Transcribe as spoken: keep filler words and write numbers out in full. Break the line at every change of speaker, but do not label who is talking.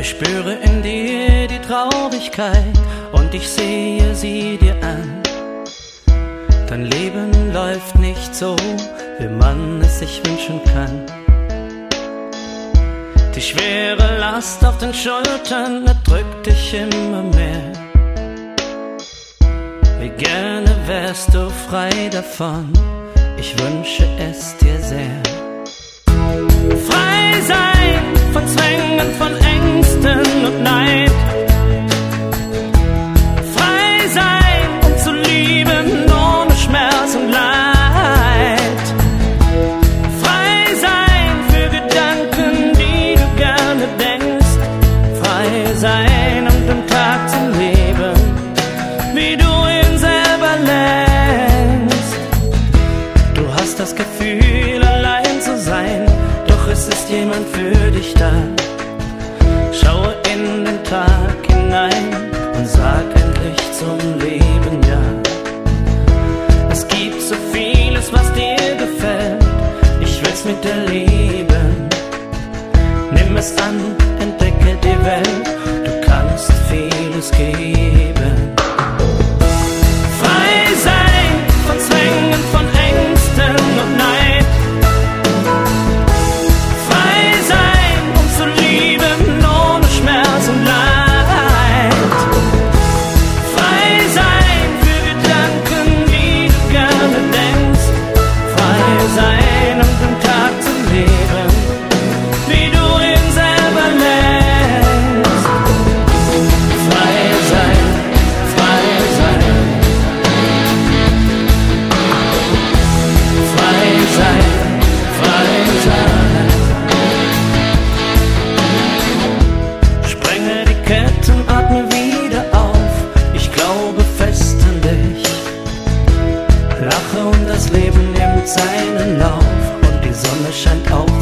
Ich spüre in dir die Traurigkeit und ich sehe sie dir an. Dein Leben läuft nicht so, wie man es sich wünschen kann. Die schwere Last auf den Schultern erdrückt dich immer mehr. Wie gerne wärst du frei davon, ich wünsche es dir sehr. Frei sein von Zwängen, von Ängsten und Neid. Frei sein, um zu lieben ohne Schmerz und Leid. Frei sein für Gedanken, die du gerne denkst. Frei sein, um den Tag zu leben, wie du ihn selber lenkst. Du hast das Gefühl, allein zu sein, doch es ist jemand für dich da. Schaue in den Tag hinein und sag endlich zum Leben ja. Es gibt so vieles, was dir gefällt, ich will's mit dir leben. Nimm es an, entdecke die Welt, du kannst vieles geben. Frei sein von Zwängen, von Ängsten und Neid. Frei sein, um zu lieben ohne Schmerz und Leid. Frei sein für Gedanken, die du gerne denkst. Frei sein, um den Tag zu leben, wie du ihn selber lenkst. Frei sein, frei sein. Frei sein, frei sein. Sprenge die Ketten, atme wieder auf, ich glaube fest an dich. Lache und das Leben nimmt seinen Lauf und die Sonne scheint auf